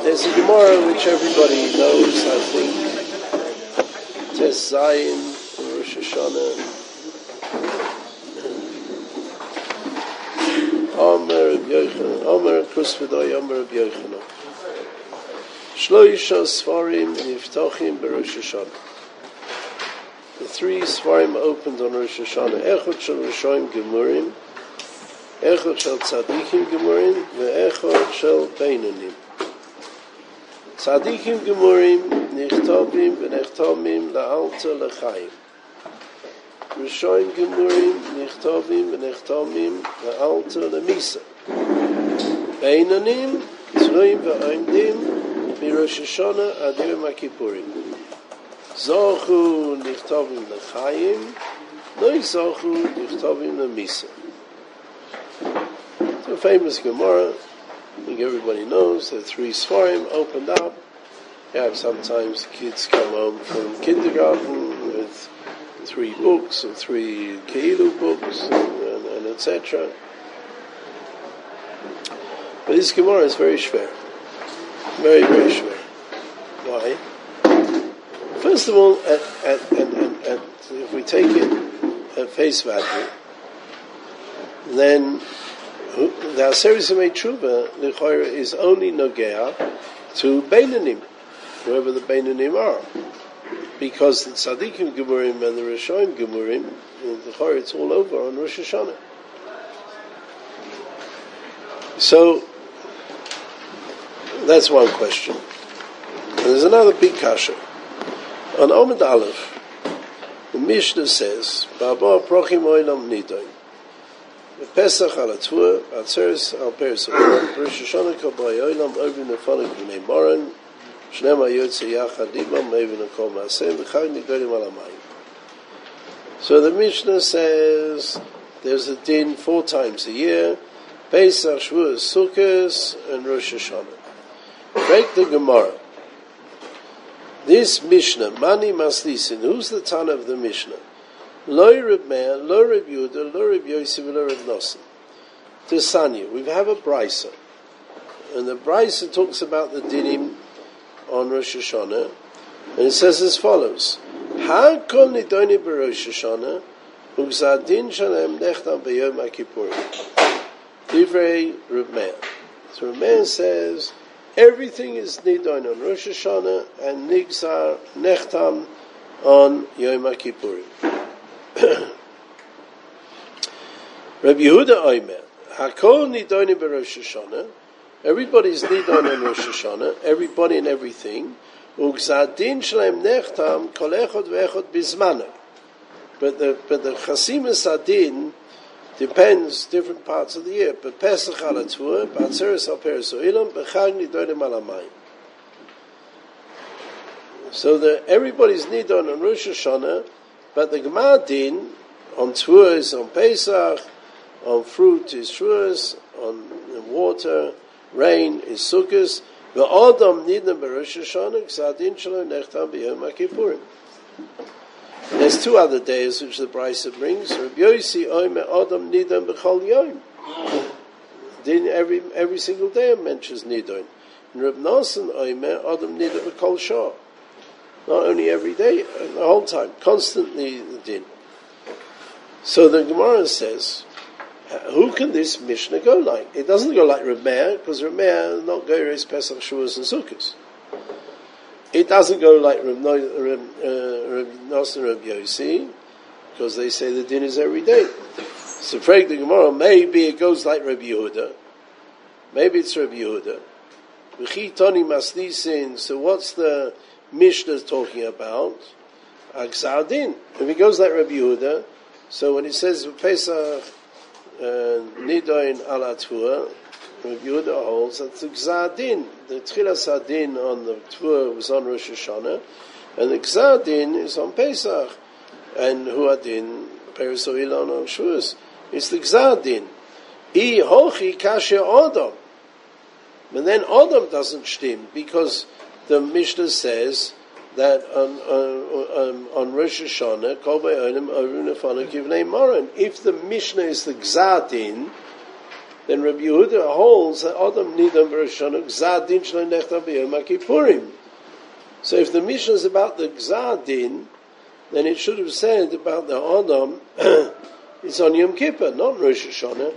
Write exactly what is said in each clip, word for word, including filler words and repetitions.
There's a Gemara which everybody knows, I think. Tes Zayin, Rosh Hashanah. Omer Reb Yochanan, Omer Kusvedoy, Omer Reb Yochanan. Shloisha Sfarim Niftochim Berosh Hashanah. The three Sfarim opened on Rosh Hashanah. Echot Shel Rishonim Gemurim, Echot Shel Tzadikim Gemurim, Ve'echot Shel Beinonim. Tzadikim Gemurim Nichtovim V'nechtomim La'alta L'chaim. Rishonim Gemurim Nichtovim V'nechtomim La'alta L'misa. Beinonim Tzroim V'oimdim Mirosh Hashanah Ad Yom HaKippurim. Zochu Nichtovim L'chaim, Lo Zochu Nichtovim L'misa. It's a famous Gemara. I think everybody knows that three Sfarim opened up. You have sometimes kids come home from kindergarten with three books or three Keilu books and, and, and et cetera. But this Gemara is very schwer. Very, very schwer. Why? First of all, at, at, at, at, at, if we take it at face value, then the Aseres Yemei Tshuva, L'choira, is only Nogea to Beinonim, whoever the Beinonim are. Because the Tzadikim Gemurim and the Rishonim Gemurim, L'choira, it's all over on Rosh Hashanah. So, that's one question. And there's another big kasha. On Omid Aleph, the Mishnah says, Ba'ba Prochim Oilam Nidoin. Pesach al Atzvur, Atzeres al Peres Oilam, Rosh Hashanah Kabay Oilam, Ovin Nefanik B'nei Moran, Shnema Yotze Yachad Ibam, Ovin Nekol Maasem, V'chag Nidonim Al Hamayim. So the Mishnah says, there's a din four times a year, Pesach, Shavuos, Sukkot, and Rosh Hashanah. Break the Gemara. This Mishnah, Mani Maslisin, who's the Tana of the Mishnah? Lo Reb Meir, Lo Reb Yehuda, Lo Reb Yosef, Lo Reb Nosson. Tisanya, we have a Brisa, and the Brisa talks about the dinim on Rosh Hashanah, and it says as follows: Ha kol nidoni b'Rosh Hashanah, u'gzar din shalem nechtam b'Yom HaKippurim. Divrei Reb Meir. So Reb Meir says everything is nidon on Rosh Hashanah and nigzar nechtam on Yom HaKippurim. Rabbi Yehuda Omer, Hakol nidoni b'Rosh Hashanah. Everybody's nidon on Rosh Hashanah. Everybody and everything. Ugzar din shalem nechtam kol echad ve'echad bizmana. But the but the chasimus adin depends different parts of the year. But Pesach al Atzvur, B'atzeres al Peres Oilam, B'chag nidonim al Hamayim. So that everybody's nidon on Rosh Hashanah, but the Gemara din on Tzvur is on Pesach, on fruit is Shavuos, on water, rain is Sukkot. V'adam nidon b'Rosh Hashanah, Gzar din shelo nechtam b'Yom HaKippurim. There's two other days which the Brisa brings. Rabbi Yossi Omer Adam Nidon B'chol Yom. Then every every single day it mentions Nidon. And Rabbi Nosson Omer Adam Nidon B'chol Shah. Not only every day, the whole time, constantly the din. So the Gemara says, who can this Mishnah go like? It doesn't go like Reb Meir, because Reb Meir not go raise Pesach, Shavuos, and Sukkot. It doesn't go like Reb Nosson and Reb Yossi, because they say the din is every day. So, Frank the Gemara, maybe it goes like Reb Yehuda. Maybe it's Reb Yehuda. V'chi toni maslisin. So, what's the Mishnah talking about? Gzar din. If it goes like Reb Yehuda, so when it says Pesach Nidoin al Atzvur, Rabbi Yehuda holds that the Gzar Din, the Tchilas Adin on the Tvur was on Rosh Hashanah, and the Gzar Din is on Pesach, and Hu Adin, Peres Oilam on Shavuos. It's the Gzar Din. I hochi kasher Adam. But then Adam doesn't stim, because the Mishnah says that on on, on Rosh Hashanah, Kol B'Olim Ovim Nefanik Yivnei Moran. If the Mishnah is the Gzar Din, then Rabbi Yehuda holds that Adam Nidam Rosh Hashanah Gzad Din Shlo Nechtam B'Yom HaKippurim. So if the Mishnah is about the Gzad Din, then it should have said about the Adam, it's on Yom Kippur, not Rosh Hashanah.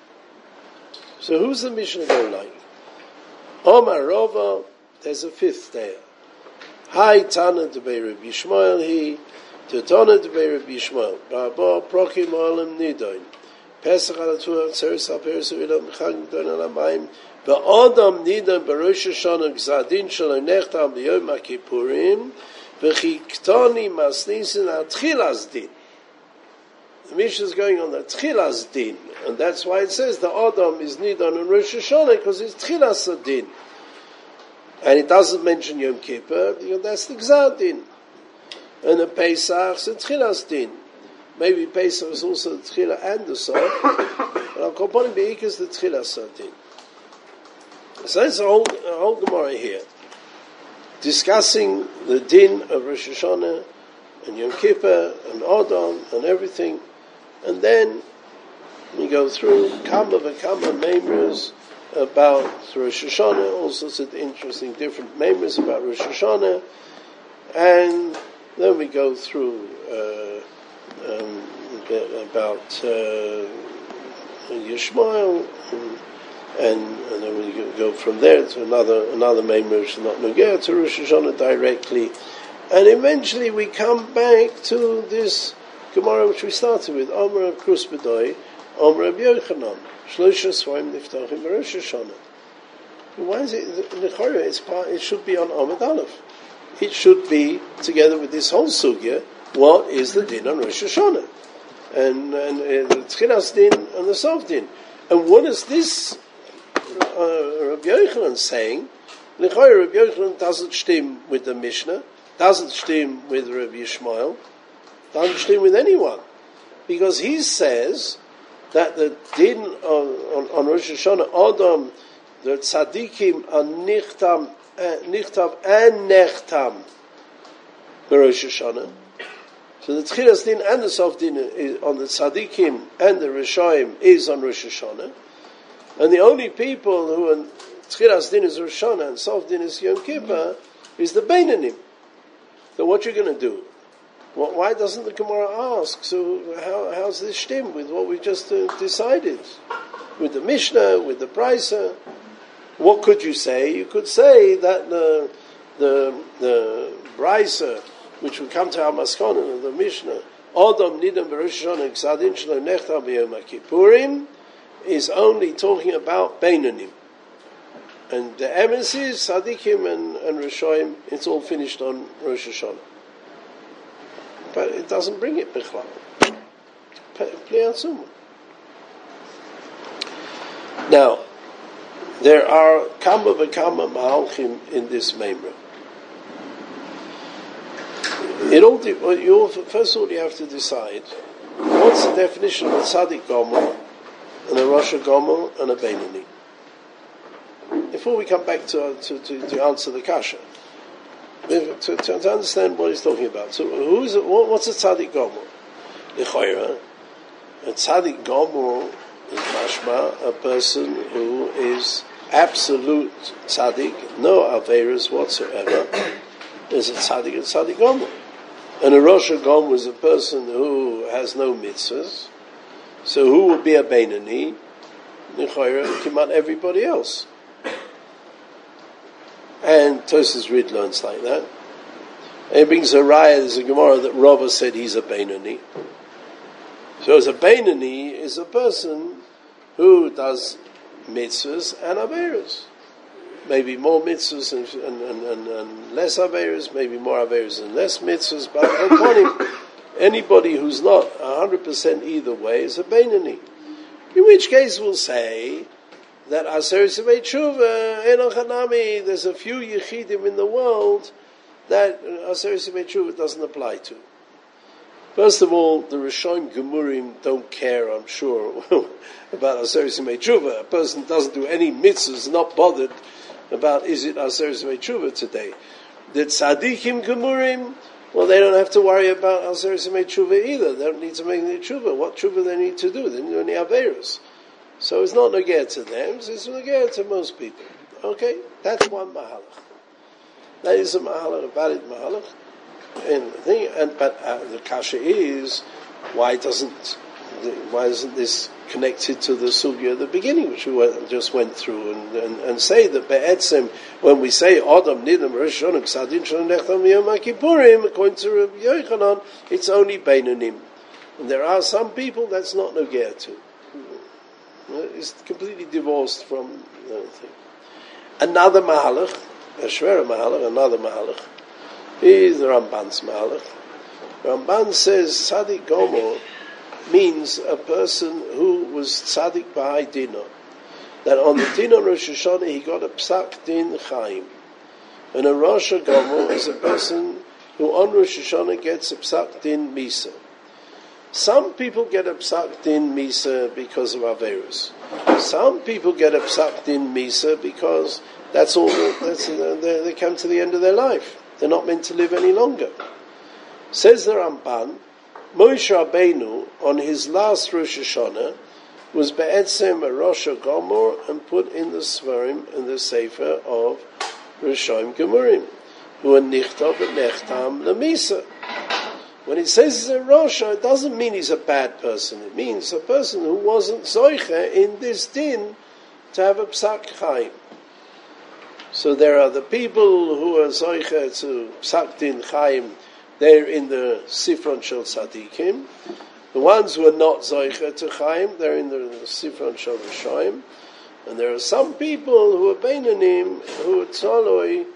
So who's the Mishnah go like? Omar Rava, there's a fifth there. Hi Tana Debei Rabbi Yishmael he, Tana Debei Rabbi Yishmael, Ba'aba Prochim Olam Nidoin, Pesach Alatua Tzeres HaPeres U'ilam Chag Don Alamayim, Ba'adam Nidoin B'Rosh Hashanah Gzadin Shelo Nechtam B'Yom HaKippurim, V'chiktoni Masnisin Atchilas Din. The Mishnah is going on the Tchilas Din, and that's why it says the Adam is Nidon and Rosh Hashanah, because it's Tchilas Din. And it doesn't mention Yom Kippur, because that's the Gzad Din. And the Pesach is Tchilas Din. Maybe Pesach is also the Tchilah and the Sof, but I'll call upon it because the Tchilas Din. So that's a whole, a whole Gemara here, discussing the Din of Rosh Hashanah, and Yom Kippur, and Adam, and everything. And then we go through Kama V'Kama Meimers about Rosh Hashanah, all sorts of interesting different Meimers about Rosh Hashanah, and then we go through uh, um, about uh, Yishmael, and, and, and then we go from there to another another Meimer, which is not Nogea to Rosh Hashanah directly, and eventually we come back to this Gemara which we started with, Omer Krus B'doi, Omer Rabbi Yochanan, Shlosha Svaim Niftachim B'Rosh Hashanah. Why is it, it's part, it should be on Amud Aleph. It should be, together with this whole sugya, what is the din on Rosh Hashanah? And, and uh, the Tchilas din and the Sof din. And what is this uh, Rabbi Yochanan saying? L'chayr Rabbi Yochanan doesn't stim with the Mishnah, doesn't stim with Rabbi Yishmael, doesn't stim with anyone. Because he says that the din on, on, on Rosh Hashanah, Adam, the tzaddikim are nichtam, uh, nichtav and nechtam Rosh Hashanah. So the Tchilas din and the Sof din is on the tzaddikim and the Rishoim is on Rosh Hashanah. And the only people who are Tchilas din is Rosh Hashanah and Sof din is Yom Kippur is the Beinanim. So what you're going to do? Well, why doesn't the Gemara ask? So how, how's this stem with what we just uh, decided? With the Mishnah, with the Brisa? What could you say? You could say that the the the Brisa, which would come to our Maskonon of the Mishnah, Adam Nidam B'Rosh Hashanah Gzadin Shelo Nechtam B'Yom HaKippurim, is only talking about Beinanim. And the emes is Tzadikim and, and Rishoim, it's all finished on Rosh Hashanah. But it doesn't bring it Bichlal. Now, there are Kama V'Kama Mahalchim in this Meimra. It all, you all, first of all, you have to decide what's the definition of a Tzadik Gomel, and a Rosh Gomel, and a Beinani. Before we come back to to, to, to answer the kasha, to, to, to understand what he's talking about. So, who is it, what, what's a Tzadik Gomel? L'chayra, a Tzadik Gomel is mashma, a person who is absolute Tzadik, no Averas whatsoever, is a Tzadik and Tzadik Gomel. And a Rosh Gomel is a person who has no mitzvahs. So who will be a Beinani? L'chayra, Kimat everybody else. And Tosas Rid learns like that. And he brings a raya, there's a Gemara that Rava said he's a Beinani. So as a Beinani is a person who does mitzvahs and averas. Maybe more mitzvahs and, and, and, and, and less averas, maybe more averas and less mitzvahs, but according anybody who's not one hundred percent either way is a Beinani. In which case we'll say that Aser Sivei Tshuva, Enoch Hanami, there's a few Yechidim in the world that Aser Sivei Tshuva doesn't apply to. First of all, the Rishonim Gemurim don't care, I'm sure, about Aser Sivei Tshuva. A person doesn't do any mitzvahs, not bothered about is it Aser Sivei Tshuva today. The Tzadikim Gemurim, well, they don't have to worry about Aser Sivei Tshuva either. They don't need to make any tshuva. What tshuva they need to do? They don't do any averos. So it's not Nogea to them, it's Nogea to most people. Okay? That's one Mahalach. That is a Mahalach, a valid Mahalach. And, the thing, and but uh, the kasha is, why doesn't why isn't this connected to the sugya at the beginning, which we went, just went through, and, and, and say that be'etzem, when we say Adam nidam Rosh Hashanah k'sadin shalom nechtam yom HaKippurim, according to Rabbi Yochanan, it's only beinanim, and there are some people that's not nogea to. It's completely divorced from the thing. Another mahalach, a shvera mahalach, another mahalach, is the Ramban's mahalach. Ramban says Tzadik Gomor means a person who was Tzadik B'hai Dino. That on the Din on Rosh Hashanah he got a Psak Din Chaim. And a Rosh Gomor is a person who on Rosh Hashanah gets a Psak Din Misa. Some people get a Psak Din Misa because of Averos. Some people get a Psak Din Misa because that's all, that's, they, they come to the end of their life. They're not meant to live any longer. Says the Ramban, Moshe Rabbeinu, on his last Rosh Hashanah, was be'etzem a Rosh Gomor and put in the Svarim in the Sefer of Rishonim Gemurim, who are nichtav and nechtam lemisa. When it says he's a Rosh, it doesn't mean he's a bad person. It means a person who wasn't zoiche in this din to have a psak chaim. So there are the people who are zoiche to psak din chaim. They're in the Sifron Shel Tzadikim. The ones who are not Zoicha to Chaim, they're in the, the Sifron Shel Rishonim. And there are some people who are Beinanim, who are Tzaloi,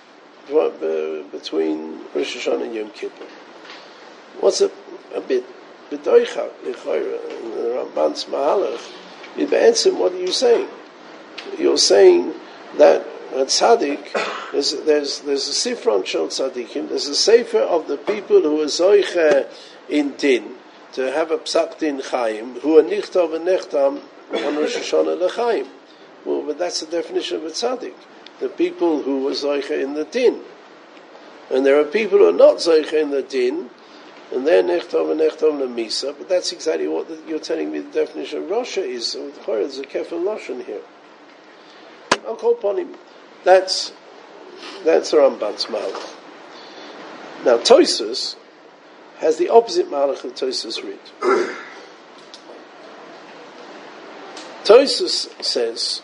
between Rosh Hashanah and Yom Kippur. What's a, a bit B'doicha, L'choira, in the Ramban's Mahalach, in Be'etzim, what are you saying? You're saying that a tzaddik, there's, there's, there's a Sifron Shel Tzadikim, there's a Sefer of the people who are Zoiche in Din, to have a Psak Din Chaim, who are Nichtav and Nechtam on Rosh Hashanah L'Chaim. Well, but that's the definition of a tzaddik. The people who are Zoiche in the Din. And there are people who are not Zoiche in the Din, and they're Nechtav and Nechtam L'Misa, but that's exactly what the, you're telling me the definition of Rasha is. So there's a Kefil Lashon here. I'll call upon him. That's that's the Ramban's Malach. Now Tosfos has the opposite Malach that Tosfos read. Tosfos says,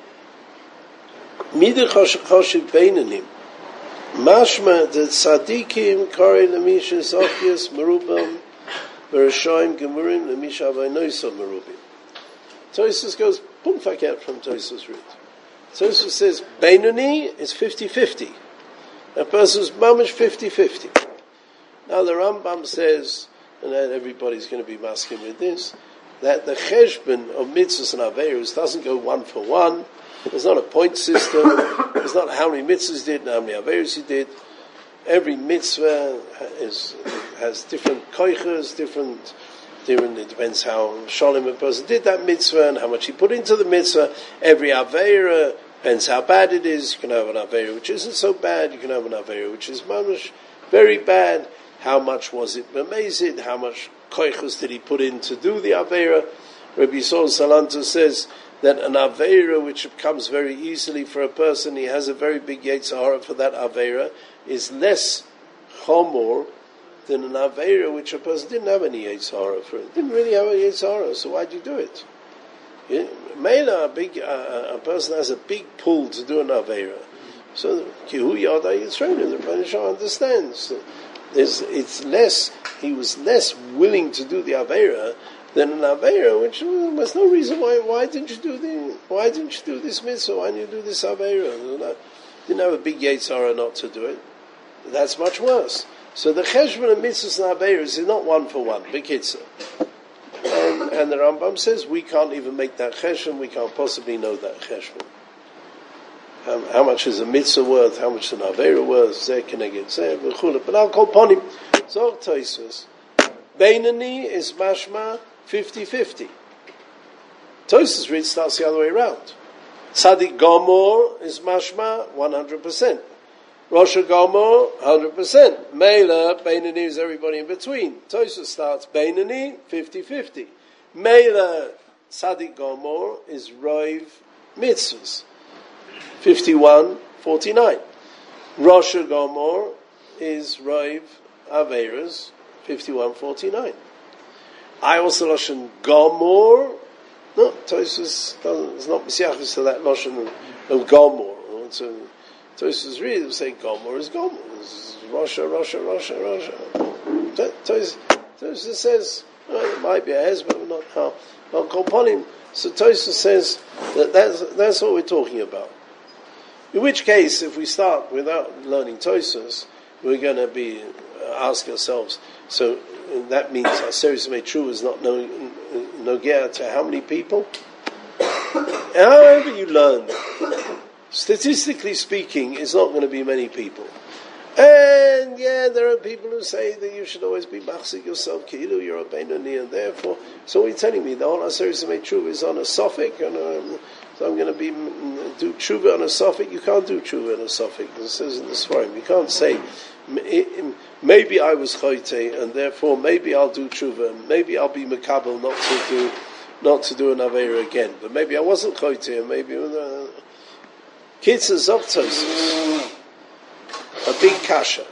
Midei choshev beinanim, mashma the tzadikim korei lemisha zokias merubam v'rishoim gemurim lemisha avaynoisa merubim. Tosfos goes pumfak out from Tosfos read. Tosfos says Beinoni is fifty-fifty. A person's mamish fifty-fifty. Now the Rambam says, and everybody's going to be masking with this, that the cheshbon of mitzvahs and averos doesn't go one for one. There's not a point system. There's not how many mitzvahs did and how many averos he did. Every mitzvah is, has different koiches, different, different, it depends how shalom a person did that mitzvah and how much he put into the mitzvah. Every avera depends how bad it is. You can have an avera which isn't so bad. You can have an avera which is mamish very bad. How much was it memezid? How much koichus did he put in to do the avera? Rabbi Yisrael Salanter says that an avera which comes very easily for a person, he has a very big yetzer hara for that avera, is less chomor than an avera which a person didn't have any yetzer hara for. It didn't really have a yetzer hara, so why'd you do it? Mela, a big uh, a person has a big pull to do an avera. So kihu yada yitzreinu, the Rebbeinu Shalom understands. There's, it's less. He was less willing to do the avera than an avera, which well, there's no reason why. Why didn't you do the? Why didn't you do this mitzvah? Why didn't you do this avera? Didn't have a big yetzer hara not to do it. That's much worse. So the cheshbon of mitzvahs and averas is not one for one. B'kitzur. And, and the Rambam says we can't even make that cheshbon. We can't possibly know that cheshbon. How, how much is a mitzvah worth? How much is an avera worth? Zeh keneged zeh v'chula. But I'll call upon him. So Tosfos, Beinani is mashma fifty-fifty. Tosfos read starts the other way around. Tzadik Gomor is mashma one hundred percent. Rosh Gomor one hundred percent. Mela Beinani is everybody in between. Tosfos starts Beinani fifty-fifty. Mela Tzadik Gomor is Roiv Mitzvahs, fifty-one forty-nine. Rosh Gomor is Roiv Averas, fifty-one forty-nine. I also Lashon Gomor. No, Tosfos doesn't. It's not Mesiachos to that Lashon of Gomor. So Tosfos really will say Gomor is Gomor. It's Rosha, Rosha, Rosha, Rosha. Tosfos says well, it might be a hez, but not how. Not Kolponim. So Tosfos says that that's that's what we're talking about. In which case, if we start without learning Tosfos, we're going to be uh, ask ourselves. So that means Aseres Meitru is not nogea to how many people? However you learn, statistically speaking, it's not going to be many people. And yeah, there are people who say that you should always be machzik yourself, ki'ilu you're a Beinoni, and therefore, so what are you telling me? The whole Aseres Meitru is on a suffix, and um, so I'm going to be do tshuva on a suffix. You can't do tshuva on a suffix. It says in the Sfarim. You can't say maybe I was chote, and therefore maybe I'll do tshuva, and maybe I'll be mekabel not to do not to do an avera again. But maybe I wasn't chote, and maybe uh, kids and zoptos. A big kasha.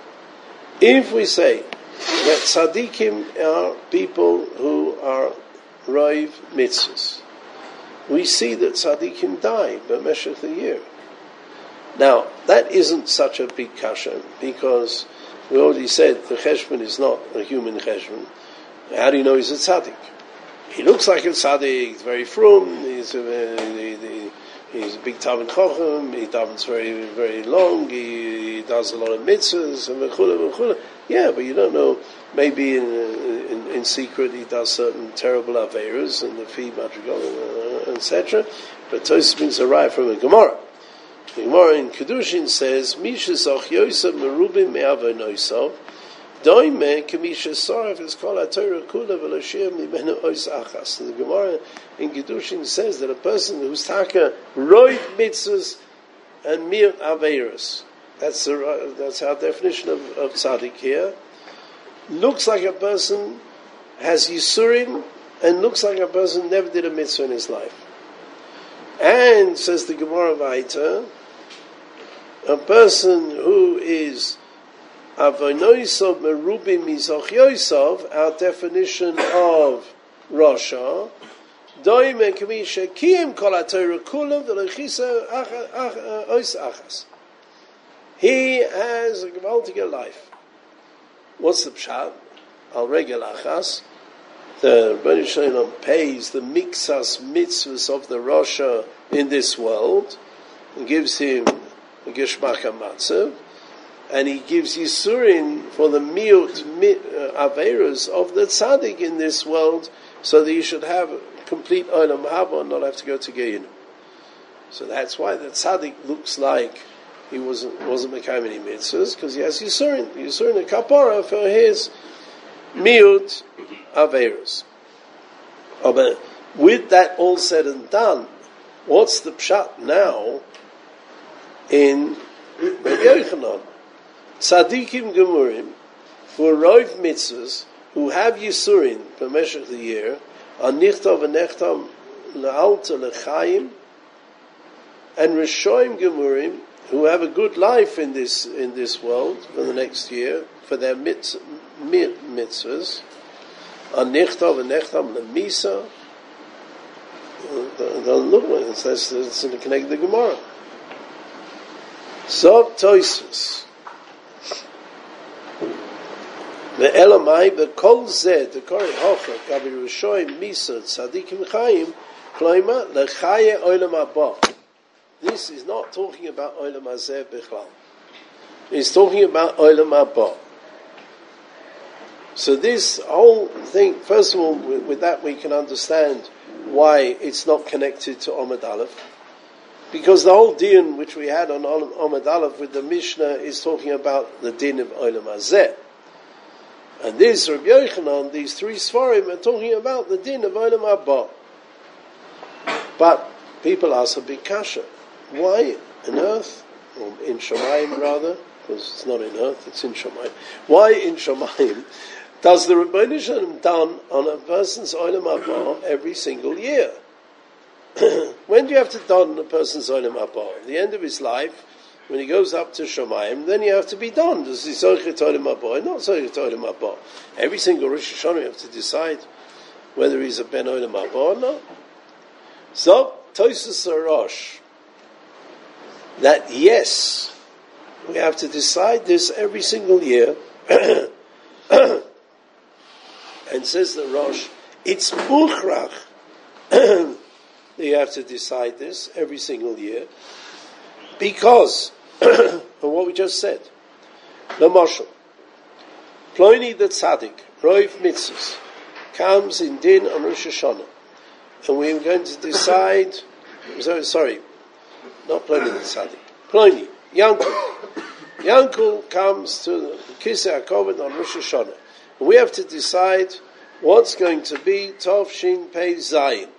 If we say that tzaddikim are people who are roiv mitzvahs, we see that tzaddikim die b'meshech the year. Now, that isn't such a big kasha, because we already said the cheshbon is not a human cheshbon. How do you know he's a tzaddik? He looks like a tzaddik, he's very frum, he's a, the, the, he's a big Talmid Chacham, he davens very, very long, he, he does a lot of mitzvahs, and v'chula, v'chula. Yeah, but you don't know, maybe in, in, in secret he does certain terrible averas, and the fee madrigal, uh, et cetera. But Tosfos brings a raya from a Gemara. The Gemara in Kedushin says, Misha Zoch Yosef Merubim Me'avonosav, Doime Kamisha Saraf is called HaTorah Kula V'Loshir Mimenu Ois Achas. The Gemara in Kedushin says that a person who's taka roiv mitzvahs and mir averos, that's the, that's our definition of, of tzaddik here, looks like a person has yisurim and looks like a person never did a mitzvah in his life. And, says the Gemara Vaita, a person who is avonoisov merubim mizoch yosov, our definition of Rasha, doime kamisha kiyim kol haTorah kulav v'lochisa ois achas. He has a gewaltige life. What's the pshat? Al regel achas. The Rebbeinu Shalom pays the miksas mitzvahs of the Rasha in this world and gives him a geshmak hamatzav, and he gives yisurin for the miut uh, averas of the tzaddik in this world, so that he should have complete olam haba and not have to go to Gehinnom. So that's why the tzaddik looks like he wasn't wasn't making any mitzvahs, because he has yisurin, yisurin a kapara for his miut averos. Oh, but with that all said and done, what's the pshat now in Rabbi Yochanan? Tzadikim gemurim who are roiv mitzvahs, who have yisurin per meshach the year, are nichtav v'nechtam le'alta le'chayim, and rishoim gemurim who have a good life in this in this world for the next year for their mitz, mit, mitzvahs. Anichtav and nechtam lemisa. Don't look when it says it's in the connect the Gemara. So Tosfos. The Elamai, the Kol Zed, the Kori Hofer, Gabi Rishoim Misa Tzadikim Chaim, Kloima Lechaye Olam Haba. This is not talking about Olam Hazeh Bichlal. It's talking about Olam Haba. So this whole thing, first of all, with that we can understand why it's not connected to Omid Aleph. Because the whole din which we had on Omid Aleph with the Mishnah is talking about the din of Olam Hazeh. And this, Rabbi Yochanan, these three Sfarim are talking about the din of Olam Haba. But people ask a big kasha. Why on earth, or in Shamayim rather, because it's not in earth, it's in Shamayim. Why in Shamayim Does the Rebbeinu Shalom done on a person's Olam Haba every single year? When do you have to don a person's Olam Haba? At the end of his life, when he goes up to Shamayim, then you have to be done. Does he Zoichet Olam Haba? Not Zoichet Olam Haba. Every single Rosh Hashanah you have to decide whether he's a Ben Olam Haba or not. So, Tosfos Rosh, that yes, we have to decide this every single year. And says the Rosh, it's Muchrach. You have to decide this every single year. Because of what we just said. The Moshel. Ploni the Tzaddik, Roiv Mitzvahs, comes in Din on Rosh Hashanah. And we're going to decide, sorry, not Ploni the Tzaddik, Ploni, Yankul. Yankul comes to the Kisei HaKovod on Rosh Hashanah. And we have to decide what's going to be Tov Shin Pei Zayin.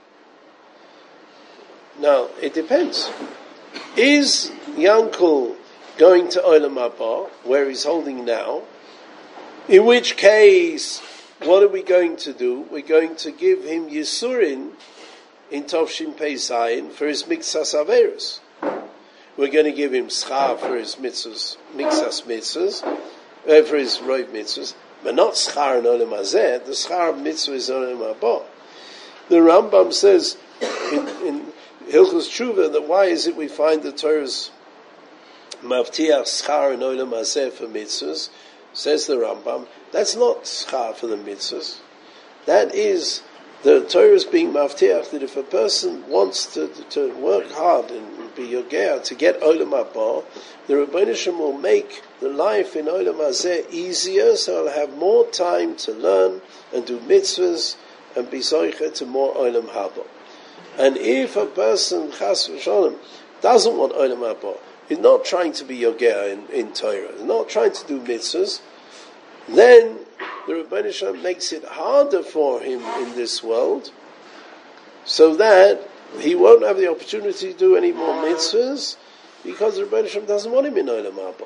Now, it depends. Is Yankul going to Olam Haba, where he's holding now? In which case, what are we going to do? We're going to give him Yisurin in Tov Shin Pei Zayin for his Miksas Averos. We're going to give him Schar for his mitzvahs, Miksas mitzvahs, uh, for his Roiv mitzvahs, but not Schar in Olam Hazeh. The Schar mitzvah is Olam Haba. The Rambam says in, in Hilchos Tshuva that why is it we find the Torah's Mavtiach Schar in Olam Hazeh for mitzvahs? Says the Rambam, that's not Schar for the mitzvahs. That is the Torah's being Mavtiach that if a person wants to to work hard and be Yogea to get Olam Haba, the Rebbeinu Shalom will make the life in Olam Hazeh easier, so I'll have more time to learn and do mitzvahs and be zoicha to more Olam Haba. And if a person, Chas v'Shalom, doesn't want Olam Haba, is not trying to be Yogea in, in Torah, is not trying to do mitzvahs, then the Rebbeinu Shalom makes it harder for him in this world, so that he won't have the opportunity to do any more mitzvahs, because the Rebbeinu Shalom doesn't want him in Olam Haba.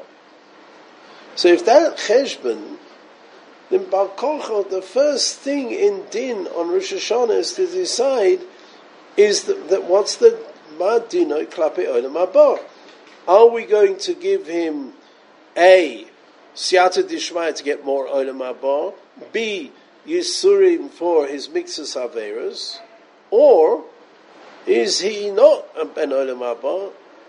So if that cheshbon, then Bar Kochel, the first thing in Din on Rosh Hashanah is to decide is that, that what's the Mad Dinoi Klape Olam Haba? Are we going to give him A, Siyata Dishmaya to get more Olam Haba, B, Yisurim for his Miksas Averos, or is he not a Ben Olam Haba?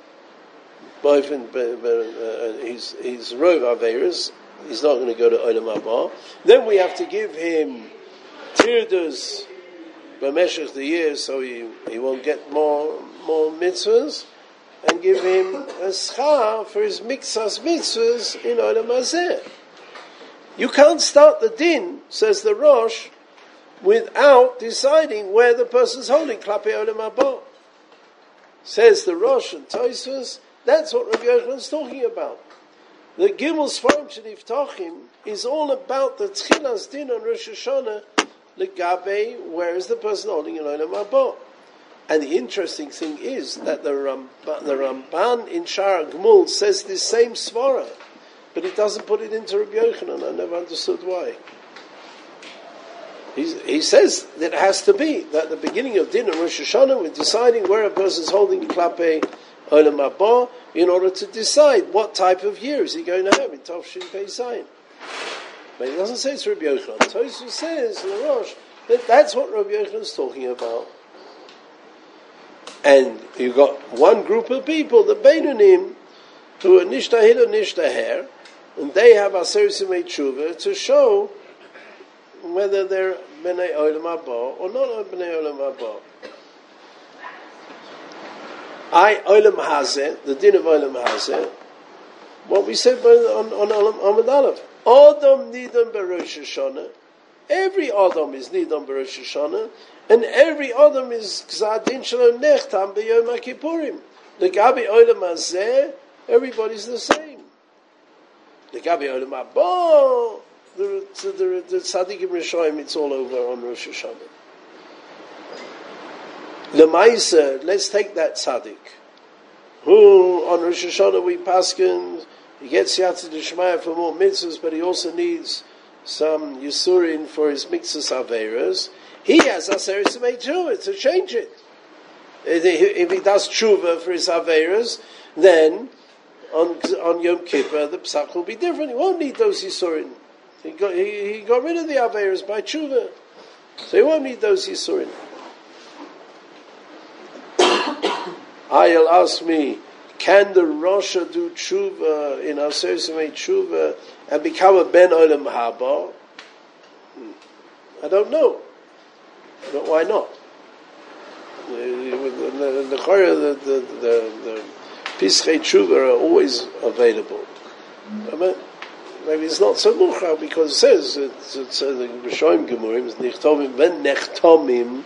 Both in, uh, he's, he's Rov Averos, he's not going to go to Olam Haba. Then we have to give him Tirdas B'meshech the year, so he, he won't get more more mitzvahs, and give him a schar for his miksas mitzvahs in Olam Hazeh. You can't start the din, says the Rosh, without deciding where the person's holding Klape Olam Haba. Says the Rosh and Tosfos, that's what Rabbi Yochanan's talking about. The Gimel Sfarim Sheniftachim is all about the Tchilas din on Rosh Hashanah, Legabe, where is the person holding an Olam Haba? And the interesting thing is that the Ramban, the Ramban in Shara Gmul says this same svara, but he doesn't put it into Rabbi Yochanan. I never understood why. He's, he says that it has to be that at the beginning of Din and Rosh Hashanah, we're deciding where a person is holding Klape Olam Haba in order to decide what type of year is he going to have in Tov Shin Pei Zayin. But he doesn't say it's Rabbi Yochanan. Tosfos says in the Rosh that that's what Rabbi Yochanan is talking about. And you've got one group of people, the Beinonim, who are Nishtahil and Nishtaher, and they have Aser Simei Tshuva to show whether they're Bnei Olam Haba or not Bnei Olam Haba. I, Olam Hazeh, the din of Olam Hazeh, what we said on, on Olam Amud Aleph, Adam Nidon B'Rosh Hashanah, every Adam is Nidon B'Rosh Hashanah, and every Adam is Gzadin Shalom Nechtam B'Yom HaKippurim. The Gabi Olam Hazeh, everybody's the same. The Gabi Olam Haba, the the the Tzadikim Rishonim, it's all over on Rosh Hashanah. Lemaisa, let's take that Tzadik, who on Rosh Hashanah we paskin, he gets Siyata D'Shmaya for more mitzvahs, but he also needs some Yisurin for his Mixus Averas, he has Aseres Mei Tshuva to change it. If he does Tshuva for his Averas, then on on Yom Kippur the Pesach will be different. He won't need those Yisurin. He got, he, he got rid of the Averas by Tshuva. So he won't need those Yisurin. Ayel asked me, can the Rasha do Tshuva in Aseres Mei Tshuva and become a Ben Olam Haba? I don't know. But why not? The the the the, the, the Pischei Tshuva are always available. I mean, maybe it's not so muchar because it says it's, it's uh, the Rishonim Gemurim Nichtomim Ben Nechtomim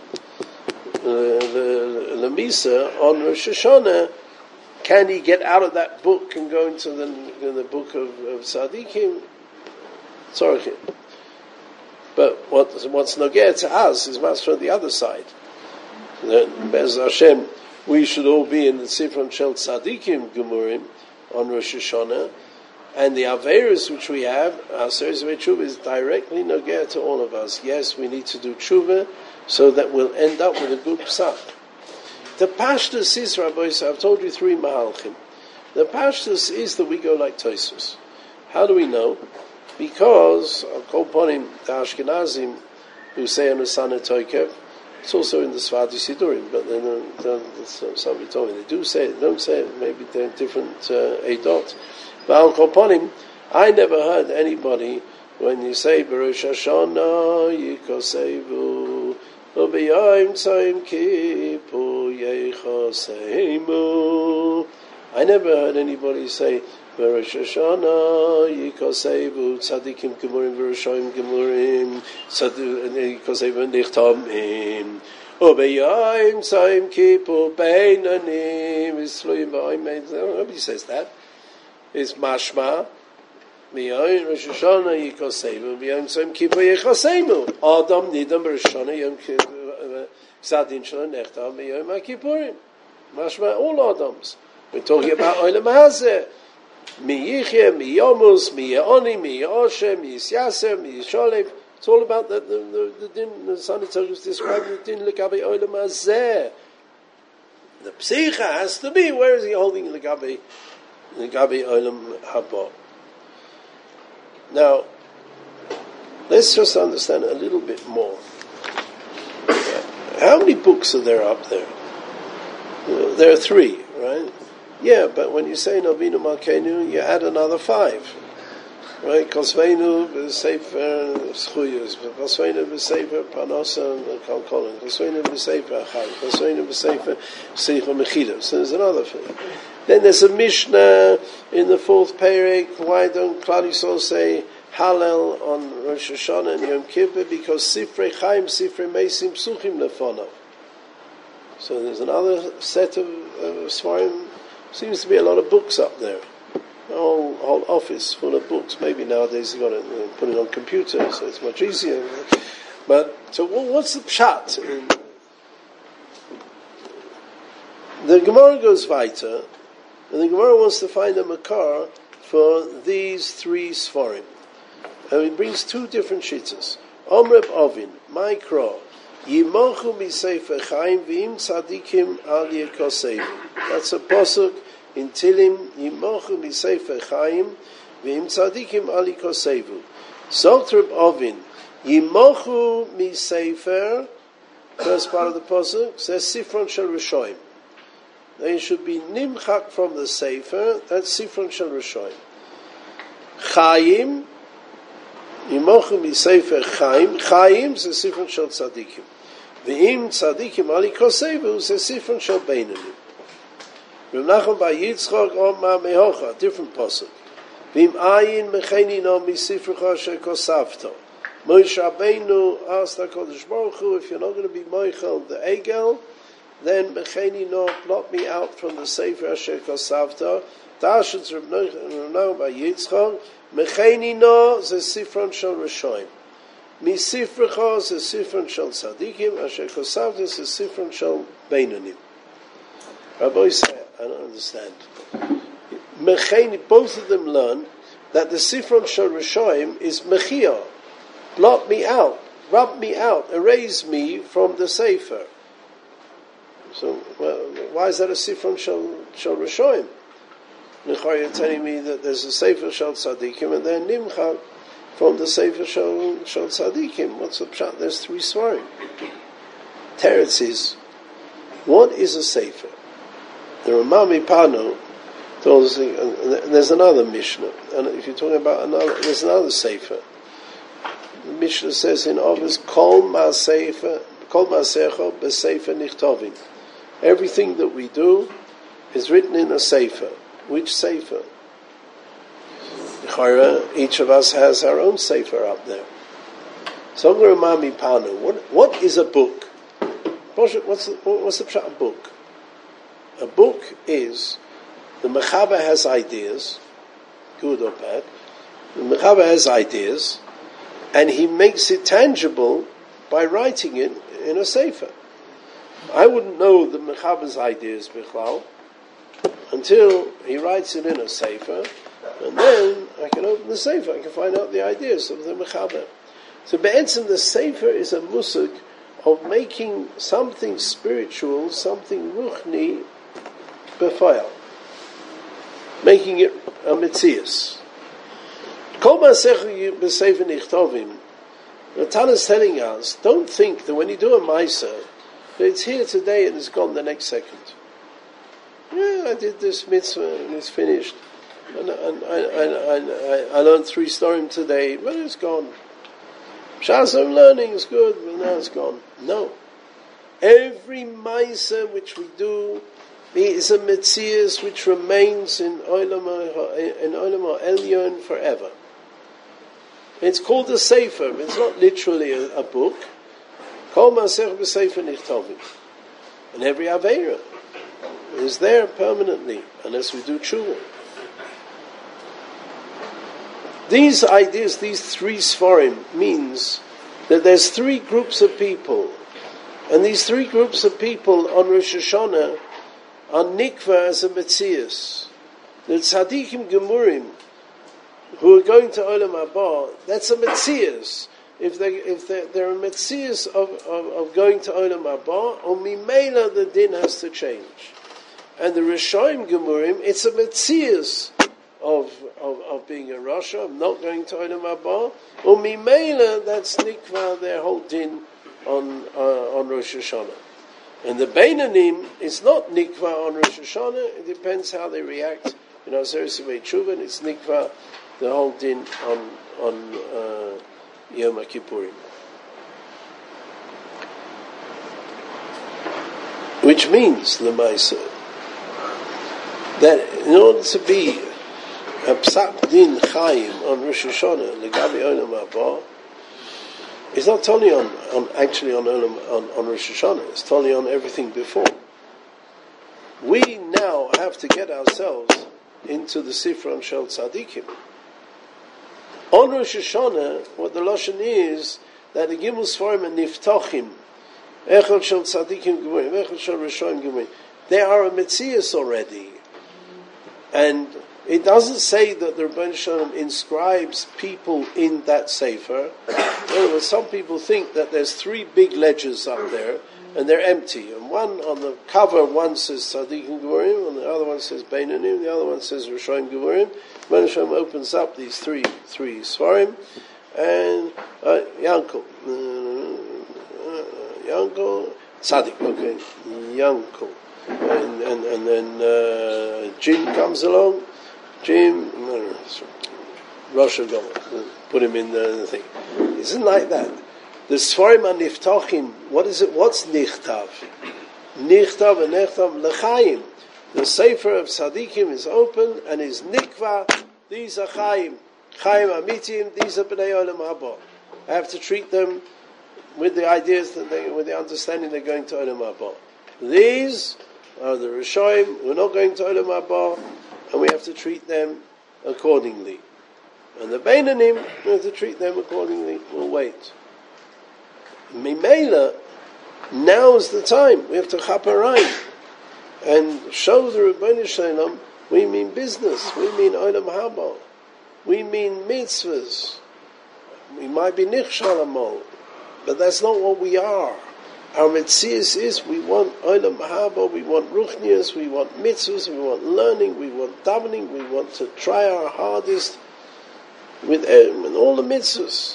the the Misa on Rosh Hashanah. Can he get out of that book and go into the in the book of, of Tzadikim? Sorry. But what, what's nogeh to us is much from the other side. Bez Hashem, we should all be in the Sifron Shel Tzadikim Gemurim on Rosh Hashanah, and the Averis which we have, our Aseres Mei Tshuva, is directly nogeh to all of us. Yes, we need to do Tshuva so that we'll end up with a good Pesach. The Pashtus is, Rabbi, I've told you three Mahalchim. The Pashtus is that we go like Tosfos. How do we know? Because, I'll call upon him, the Ashkenazim, who say on the Sana Toikev, it's also in the Svadi Sidurim, but then uh, somebody told me they do say it, they don't say it, maybe they're different uh, Eidot. But I'll call upon him, I never heard anybody, when you say, Baruch Hashanah, Yikosevu, Ubiyayim Tzayim Kipu, Yechoseimu. I never heard anybody say, Rosh Hashanah, Yikosevu, Tzadikim Gemurim, V'Roshoim Gemurim, Yikosevu Nichtamim, Ubeyayim Tzayim Kippur, Beinanim, Isluim V'Oimein. Nobody says that. It's Mashma, Miyoyin Rosh Hashanah, Yikosevu, V'Yayim Tzayim Kippur, Yechoseimu. Adam Nidam Rosh Hashanah, Yom Kippur, Tzadin Shalom Nechtam, Miyoyin HaKippurim. Mashma, all Adams. We're talking about Olam Hazeh. Mi Yichye, Mi Yomus, Mi Ye'oni, Mi Ye'oshe, Mi Yisyaser, Mi Yisholev. It's all about the the the, the din. The Son of Torah is describing the din l'gabe Olam Hazeh. The Psicha has to be. Where is he holding l'gabe l'gabe Olam Haba? Now, let's just understand a little bit more. How many books are there up there? Uh, there are three, right? Yeah, but when you say Novinu Malkeinu, you add another five, right? Kosveinu b'sefer schuyos, Kosveinu b'sefer panosa and kalkolin, Kosveinu b'sefer achai, Kosveinu b'sefer seicha mechilos. So there's another thing. Then there's a Mishnah in the fourth perek. Why don't Klal Yisrael say Hallel on Rosh Hashanah and Yom Kippur? Because Sifrei Chaim, Sifrei Meisim Psuchim lefonav. So there's another set of uh, Svarim. Seems to be a lot of books up there. A whole, whole office full of books. Maybe nowadays you've got to uh, put it on computer, so it's much easier. But, so what's the pshat? The Gemara goes weiter, and the Gemara wants to find a makar for these three Sfarim. And it brings two different shittas. Omreb Ovin, Maikra, Yimochu misefer Chaim v'im tzadikim al yekoseivu. That's a pasuk in Tilim. Yimochu misefer Chaim v'im tzadikim al yekoseivu. Zotreb Ovin. Yimochu misefer. First part of the pasuk says Sifron shel Rishoim. They should be nimchak from the sefer. That's Sifron shel Rishoim. Chaim. Yimochu misefer Chaim. Chaim is a Sifron shel Tzadikim. V'im Tzadikim ali kosevu is a Sifron shel Beinanim. Rav Nachman bar Yitzchok Omar Mehocha, different pasuk. V'im ayin mecheni no misifrecha asher kosavto. Moshe Rabbeinu asked HaKadosh Baruch Hu, if you're not going to be moichel the egel, then mecheni no, blot me out from the sefer asher kosavto. Tashutz Rav Nachman bar Yitzchok. Mecheni no ze Sifron shel Rishoim. Mi Sifrecha ze Sifron shel Tzadikim. Asher Kosavta ze Sifron shel Beinanim. Rabbi said, I don't understand. Mecheni, both of them learn that the Sifron shel Rishoim is Mechia. blot me out, rub me out, erase me from the Sefer. So, well, why is that a Sifron Shel Shel Rishoyim? You're telling me that there's a Sefer Shel Tzadikim and then Nimchak from the Sefer Shel Shel Tzadikim. What's the pshat? There's three svarim. Teretz is, what is a Sefer? The Ramah Pano told us, and there's another Mishnah, and if you're talking about another, there's another Sefer. The Mishnah says in Ovis, Kol Ma'asefer, Kol Ma'asecha B'Sefer Nichtovim. Everything that we do is written in a Sefer. Which Sefer? Each of us has our own Sefer up there. So Ramah Pano, what what is a book? What's the, what's the pshat of book? A book is, the Mechaber has ideas, good or bad. The Mechaber has ideas, and he makes it tangible by writing it in a Sefer. I wouldn't know the Mechaber's ideas, Bichlal, until he writes it in a Sefer, and then I can open the Sefer, I can find out the ideas of the Mechaber. So Be'etzim, the Sefer is a musuk of making something spiritual, something ruchni, befire, making it a metzias. Kol ma'asech b'sefer nichtovim. The Tana is telling us, don't think that when you do a ma'aser, that it's here today and it's gone the next second. Yeah, I did this mitzvah and it's finished. And, and, and, and I, I learned three storim today, but it's gone. Shas I'm learning is good, but now it's gone. No. Every ma'aser which we do is a metzias which remains in Olam in Olam Elyon forever. It's called a Sefer. It's not literally a, a book. Kol Ma'asech b'Sefer Nichtovim. And every Aveira is there permanently, unless we do tshuva. These ideas, these three Sfarim, means that there's three groups of people, and these three groups of people on Rosh Hashanah are nikva as a metzias. The tzadikim gemurim who are going to Olam Haba, that's a metzias. If they if they they're a metzias of, of, of going to Olam Haba, or mimela the din has to change. And the Rishoim gemurim, it's a metzias of, of of being a Rasha, of not going to Olam Haba, or mimela that's nikva their whole din on uh, on Rosh Hashanah. And the Beinanim is not nikva on Rosh Hashanah. It depends how they react. You know, Zerisivei Tshuva, and it's nikva the whole din on on uh, Yom Kippurim. Which means, Lemaisa, that in order to be a Psak Din Chaim on Rosh Hashanah, Legabi Olam Haba, it's not only on, on actually on, on on Rosh Hashanah. It's totally on everything before. We now have to get ourselves into the Sifron Shel Tzadikim. On Rosh Hashanah, what the lashon is that the Gimel Sfarim and Niftochim, Echad Shel Tzadikim Gemurim, Echad Shel Rishonim Gemurim, they are a metzias already, and it doesn't say that the Rebbeinu Shalom inscribes people in that Sefer. In other words, some people think that there's three big ledgers up there, and they're empty. And one on the cover, one says Tzadikim Gemurim, and the other one says Beinanim, the other one says Rishonim Gemurim. Rebbeinu Shalom opens up these three three Sfarim, and uh, Yankel, uh, Yankel, Tzadik, okay, Yankel, and and and then uh, Jim comes along. Jim, no, no, Rosh Hashanah, put him in the thing. It isn't like that. The Sfarim and Niftachim, what is it? What's Nichtav? Nichtav and Nechtav L'chaim. The Sefer of Tzadikim is open and is Nikva. These are Chaim. Chaim Amitim, these are B'nai Olam Haba. I have to treat them with the ideas, that they, with the understanding they're going to Olam Haba. These are the Rishoim who are not going to Olam Haba, and we have to treat them accordingly. And the Beinanim, we have to treat them accordingly. We'll wait. Mimela, now is the time. We have to chaparayim and show the Rebbeinu Shalom we mean business, we mean Olam Haba, we mean mitzvahs. we might be nichshal amol, but that's not what we are. Our metzius is we want olam haba, we want ruchnias, we want mitzvahs, we want learning, we want davening, we want to try our hardest with and all the mitzvahs.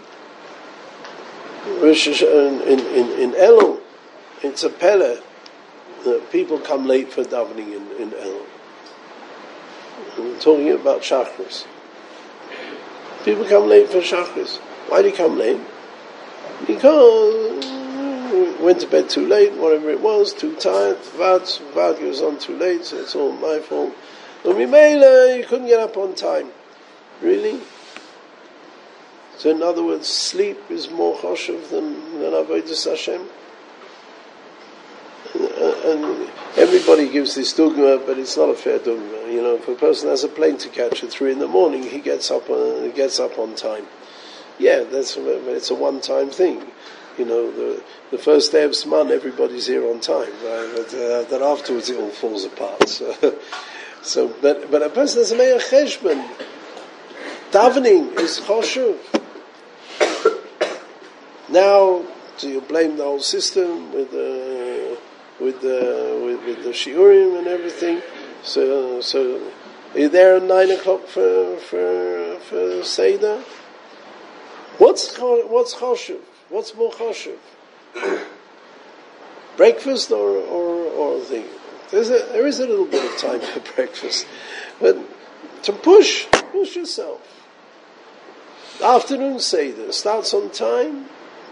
In in in Elul, it's a pele. Uh, people come late for davening in in Elul. We're talking about Shachris. People come late for Shachris. Why do you come late? Because we went to bed too late, whatever it was, too tired. Vad, Vad goes on too late, so it's all my fault. And we made, uh, you couldn't get up on time. Really? So in other words, sleep is more choshev than, than avodas Hashem. And, and everybody gives this dogma, but it's not a fair dogma. You know, if a person has a plane to catch at three in the morning, he gets up on, he gets up on time. Yeah, that's it's a one-time thing. You know, the the first day of Zman, everybody's here on time, right? But uh, then afterwards, it all falls apart. So, so but but a person has a meir cheshbon. Davening is choshev. Now, do you blame the whole system with the with the with, with the shiurim and everything? So so, are you there at nine o'clock for for for seder? What's what's choshev? What's more choshev? Breakfast or or or thing? There's a there is a little bit of time for breakfast, but to push push yourself. Afternoon seder starts on time,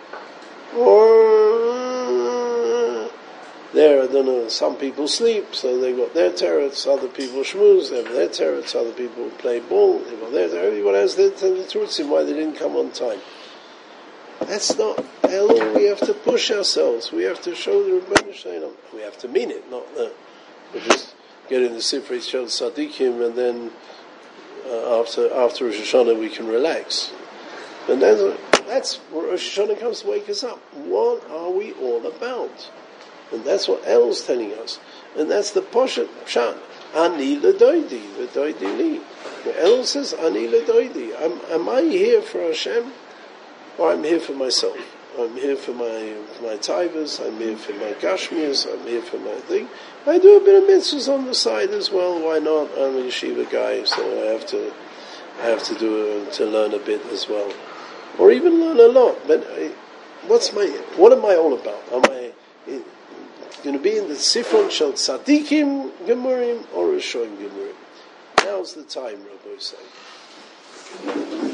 or there I don't know. Some people sleep, so they got their teretz. Other people shmooze, they have their teretz. Other people play ball, they got their teretz. Everyone has their teretz why they didn't come on time. That's not Elul. We have to push ourselves. We have to show the Rebbeinu Shalom. We have to mean it, not that we just get in the Sifrei Shel Tzadikim and then uh, after after Rosh Hashanah we can relax. And then that's where Rosh Hashanah comes to wake us up. What are we all about? And that's what Elul's telling us. And that's the Poshet Pshat. Ani ledoidi, ledoidi li. Elul says, Ani ledoidi. Am, am I here for Hashem? Or I'm here for myself. I'm here for my for my tivers, I'm here for my gashmias, I'm here for my thing. I do a bit of mitzvahs on the side as well, why not? I'm a yeshiva guy, so I have to I have to do a, to learn a bit as well. Or even learn a lot. But I, what's my what am I all about? Am I in, going to be in the Sifron Shel Tzadikim Gemurim or Rishonim Gemurim? Now's the time, Rabbi say.